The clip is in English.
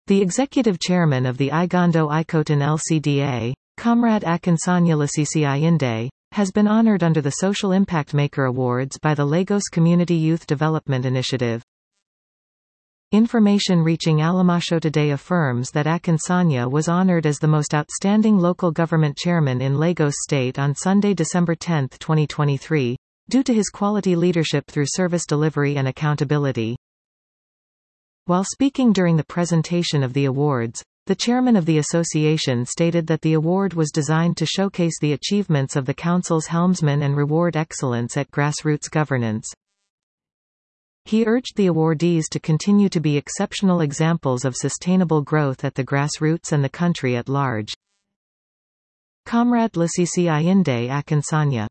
The executive chairman of the Igondo Ikoton LCDA, Comrade Akinsanya Lasisi Ayinde, has been honored under the Social Impact Maker Awards by the Lagos Community Youth Development Initiative. Information reaching Alamasho today affirms that Akinsanya was honored as the most outstanding local government chairman in Lagos State on Sunday, December 10, 2023, due to his quality leadership through service delivery and accountability. While speaking during the presentation of the awards, the chairman of the association stated that the award was designed to showcase the achievements of the council's helmsmen and reward excellence at grassroots governance. He urged the awardees to continue to be exceptional examples of sustainable growth at the grassroots and the country at large. Comrade Lasisi Ayinde Akinsanya.